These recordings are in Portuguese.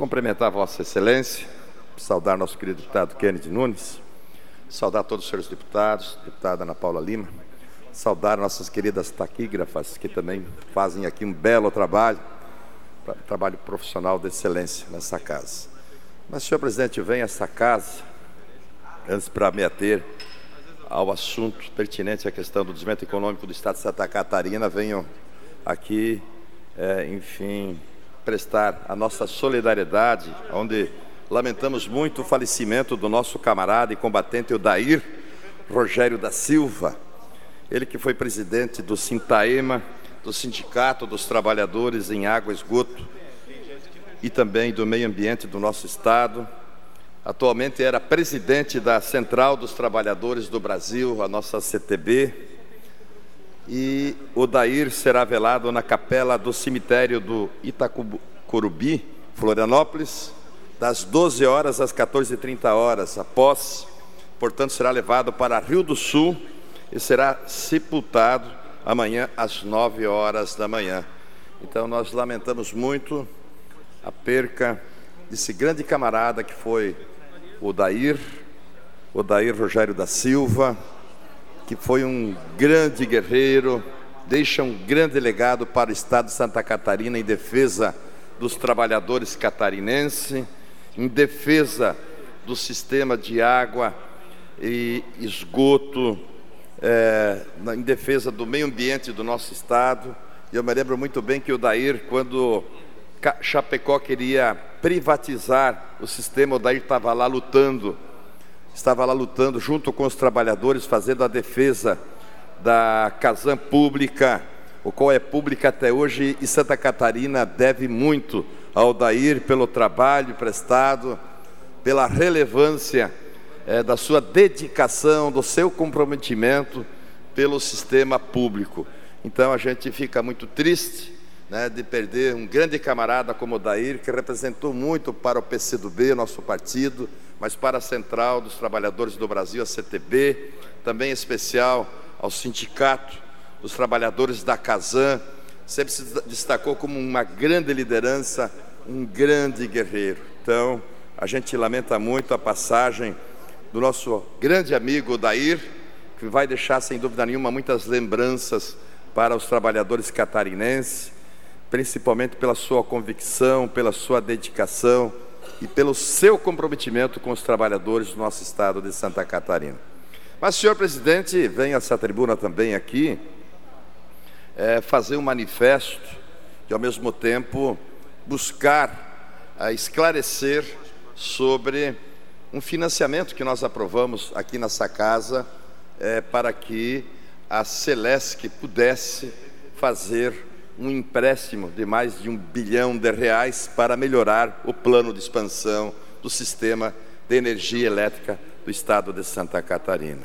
cumprimentar Vossa Excelência, saudar nosso querido deputado Kennedy Nunes, saudar todos os senhores deputados, deputada Ana Paula Lima, saudar nossas queridas taquígrafas, que também fazem aqui um belo trabalho profissional de excelência nessa casa. Mas, senhor presidente, vem essa casa, antes para me ater ao assunto pertinente à questão do desenvolvimento econômico do Estado de Santa Catarina, venho aqui, enfim, prestar a nossa solidariedade, onde lamentamos muito o falecimento do nosso camarada e combatente Odair Rogério da Silva, ele que foi presidente do Sintaema, do Sindicato dos Trabalhadores em Água e Esgoto e também do Meio Ambiente do nosso Estado. Atualmente era presidente da Central dos Trabalhadores do Brasil, a nossa CTB, e Odair será velado na capela do cemitério do Itacorubi, Florianópolis, das 12 horas às 14h30. Após, portanto, será levado para Rio do Sul e será sepultado amanhã às 9 horas da manhã. Então, nós lamentamos muito a perca desse grande camarada que foi Odair Rogério da Silva, que foi um grande guerreiro, deixa um grande legado para o Estado de Santa Catarina em defesa dos trabalhadores catarinenses, em defesa do sistema de água e esgoto, em defesa do meio ambiente do nosso Estado. E eu me lembro muito bem que o Odair, quando Chapecó queria privatizar o sistema, o Odair estava lá lutando junto com os trabalhadores, fazendo a defesa da Casan Pública, o qual é pública até hoje, e Santa Catarina deve muito ao Odair pelo trabalho prestado, pela relevância da sua dedicação, do seu comprometimento pelo sistema público. Então a gente fica muito triste, de perder um grande camarada como Odair, que representou muito para o PCdoB, nosso partido, mas para a Central dos Trabalhadores do Brasil, a CTB, também em especial ao Sindicato dos Trabalhadores da Casan. Sempre se destacou como uma grande liderança, um grande guerreiro. Então, a gente lamenta muito a passagem do nosso grande amigo Odair, que vai deixar, sem dúvida nenhuma, muitas lembranças para os trabalhadores catarinenses, principalmente pela sua convicção, pela sua dedicação e pelo seu comprometimento com os trabalhadores do nosso Estado de Santa Catarina. Mas, senhor presidente, vem a essa tribuna também aqui fazer um manifesto e, ao mesmo tempo, buscar esclarecer sobre um financiamento que nós aprovamos aqui nessa casa para que a Celesc pudesse fazer um empréstimo de mais de R$1 bilhão para melhorar o plano de expansão do sistema de energia elétrica do Estado de Santa Catarina.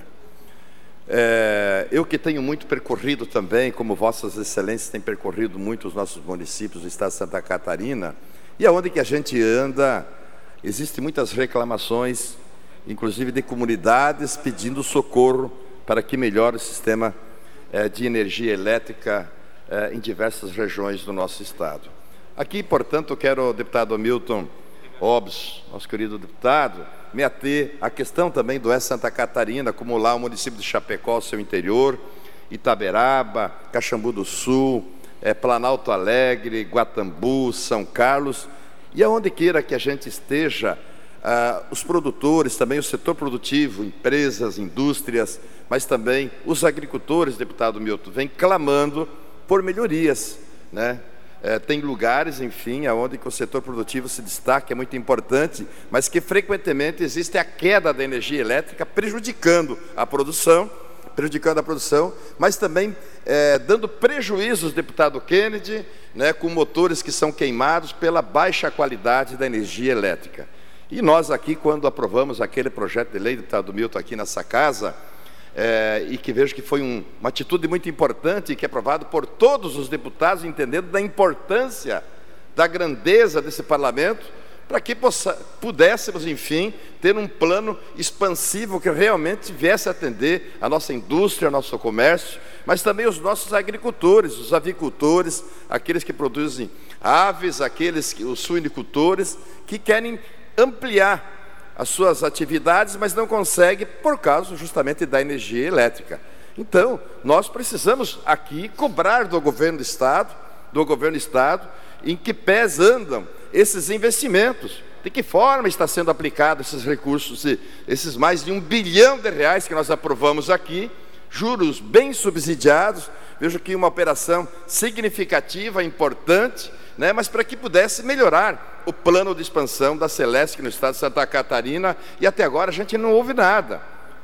Eu que tenho muito percorrido também, como Vossas Excelências têm percorrido muito os nossos municípios do Estado de Santa Catarina, e aonde que a gente anda, existem muitas reclamações, inclusive de comunidades pedindo socorro para que melhore o sistema de energia elétrica em diversas regiões do nosso Estado. Aqui, portanto, eu quero, deputado Hamilton Hobbes, nosso querido deputado, me ater à questão também do Santa Catarina, como lá o município de Chapecó, seu interior, Itaberaba, Caxambu do Sul, Planalto Alegre, Guatambu, São Carlos, e aonde queira que a gente esteja, os produtores, também o setor produtivo, empresas, indústrias, mas também os agricultores, deputado Milton, vem clamando por melhorias, tem lugares, enfim, onde que o setor produtivo se destaca, é muito importante, mas que frequentemente existe a queda da energia elétrica, prejudicando a produção, mas também dando prejuízos, deputado Kennedy, com motores que são queimados pela baixa qualidade da energia elétrica. E nós aqui, quando aprovamos aquele projeto de lei, deputado Milton, aqui nessa casa, e que vejo que foi uma atitude muito importante, que é aprovado por todos os deputados, entendendo da importância, da grandeza desse parlamento, para que pudéssemos, enfim, ter um plano expansivo que realmente viesse a atender a nossa indústria, nosso comércio, mas também os nossos agricultores, os avicultores, aqueles que produzem aves, os suinicultores, que querem ampliar as suas atividades, mas não conseguem por causa justamente da energia elétrica. Então, nós precisamos aqui cobrar do governo do Estado, em que pés andam esses investimentos, de que forma está sendo aplicado esses recursos, esses mais de R$1 bilhão que nós aprovamos aqui, juros bem subsidiados. Vejo que uma operação significativa, importante, né, mas para que pudesse melhorar o plano de expansão da Celesc no estado de Santa Catarina, e até agora a gente não ouve nada.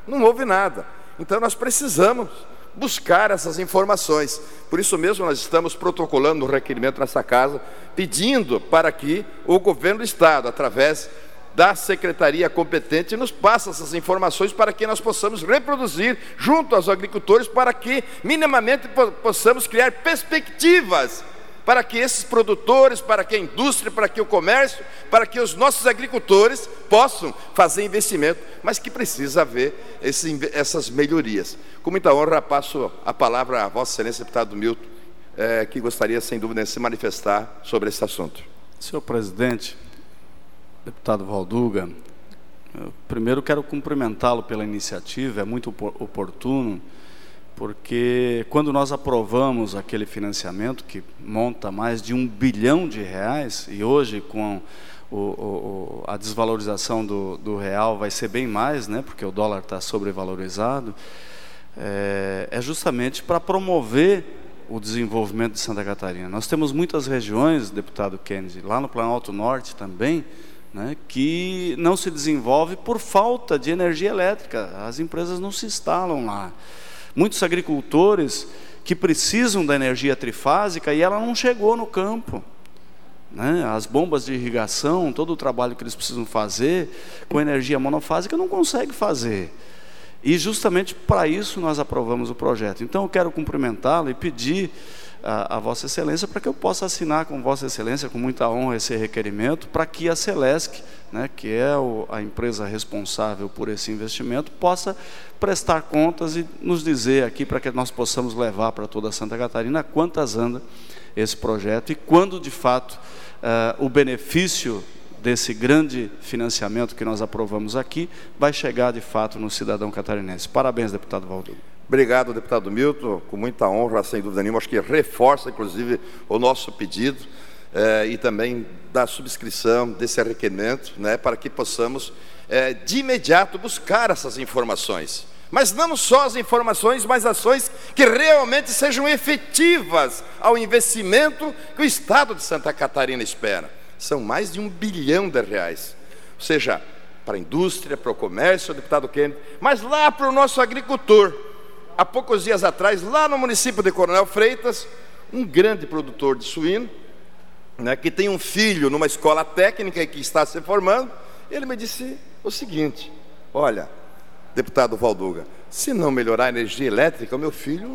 Então nós precisamos buscar essas informações. Por isso mesmo nós estamos protocolando um requerimento nessa casa, pedindo para que o governo do estado, através da secretaria competente, nos passe essas informações para que nós possamos reproduzir junto aos agricultores, para que minimamente possamos criar perspectivas para que esses produtores, para que a indústria, para que o comércio, para que os nossos agricultores possam fazer investimento, mas que precisa haver essas melhorias. Com muita honra, passo a palavra a Vossa Excelência, deputado Milton, que gostaria, sem dúvida, de se manifestar sobre esse assunto. Senhor presidente, deputado Valduga, primeiro quero cumprimentá-lo pela iniciativa, é muito oportuno, porque quando nós aprovamos aquele financiamento que monta mais de R$1 bilhão, e hoje com a desvalorização do real vai ser bem mais, né, porque o dólar está sobrevalorizado, é justamente para promover o desenvolvimento de Santa Catarina. Nós temos muitas regiões, deputado Kennedy, lá no Planalto Norte também, né, que não se desenvolve por falta de energia elétrica, as empresas não se instalam lá. Muitos agricultores que precisam da energia trifásica e ela não chegou no campo, né? As bombas de irrigação, todo o trabalho que eles precisam fazer com energia monofásica não consegue fazer. E justamente para isso nós aprovamos o projeto. Então eu quero cumprimentá-lo e pedir a Vossa Excelência para que eu possa assinar com Vossa Excelência, com muita honra, esse requerimento, para que a Celesc, né, que é a empresa responsável por esse investimento, possa prestar contas e nos dizer aqui, para que nós possamos levar para toda Santa Catarina quantas anda esse projeto e quando de fato o benefício desse grande financiamento que nós aprovamos aqui vai chegar de fato no cidadão catarinense. Parabéns, deputado Valduga. Obrigado, deputado Milton, com muita honra, sem dúvida nenhuma. Acho que reforça, inclusive, o nosso pedido e também da subscrição desse requerimento, né, para que possamos, de imediato, buscar essas informações. Mas não só as informações, mas ações que realmente sejam efetivas ao investimento que o Estado de Santa Catarina espera. São mais de R$1 bilhão. Ou seja, para a indústria, para o comércio, deputado Kennedy, mas lá para o nosso agricultor. Há poucos dias atrás, lá no município de Coronel Freitas, um grande produtor de suíno, né, que tem um filho numa escola técnica e que está se formando, ele me disse o seguinte: olha, deputado Valduga, se não melhorar a energia elétrica, o meu filho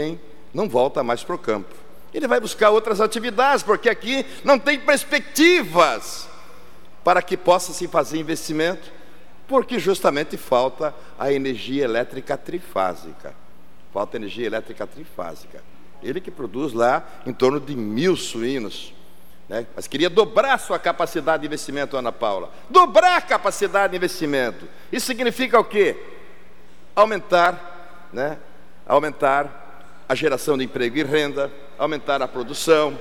não volta mais para o campo. Ele vai buscar outras atividades, porque aqui não tem perspectivas para que possa se fazer investimento, porque justamente falta a energia elétrica trifásica. Falta energia elétrica trifásica. Ele que produz lá em torno de 1.000 suínos, né? Mas queria dobrar a sua capacidade de investimento, Ana Paula. Dobrar a capacidade de investimento. Isso significa o quê? Aumentar, né? Aumentar a geração de emprego e renda, aumentar a produção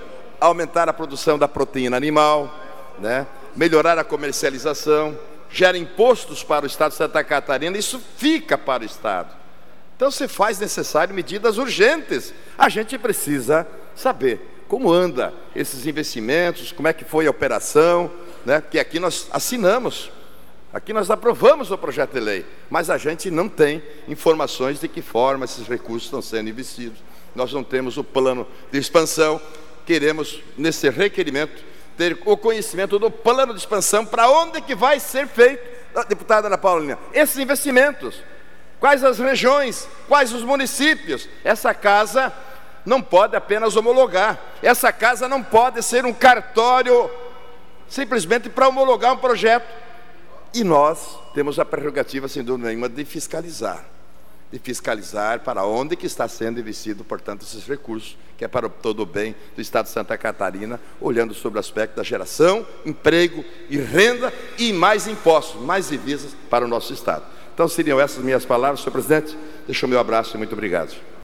da proteína animal, né? Melhorar a comercialização, gera impostos para o Estado de Santa Catarina, isso fica para o Estado. Então se faz necessário medidas urgentes. A gente precisa saber como anda esses investimentos, como é que foi a operação, né? Porque aqui nós assinamos, aqui nós aprovamos o projeto de lei, mas a gente não tem informações de que forma esses recursos estão sendo investidos. Nós não temos o plano de expansão. Queremos, nesse requerimento, ter o conhecimento do plano de expansão, para onde que vai ser feito, deputada Ana Paula, esses investimentos. Quais as regiões, quais os municípios. Essa casa não pode apenas homologar, essa casa não pode ser um cartório simplesmente para homologar um projeto. E nós temos a prerrogativa, sem dúvida nenhuma, de fiscalizar. de fiscalizar para onde que está sendo investido, portanto, esses recursos, que é para todo o bem do Estado de Santa Catarina, olhando sobre o aspecto da geração, emprego e renda e mais impostos, mais divisas para o nosso Estado. Então, seriam essas minhas palavras, senhor presidente. Deixa o meu abraço e muito obrigado.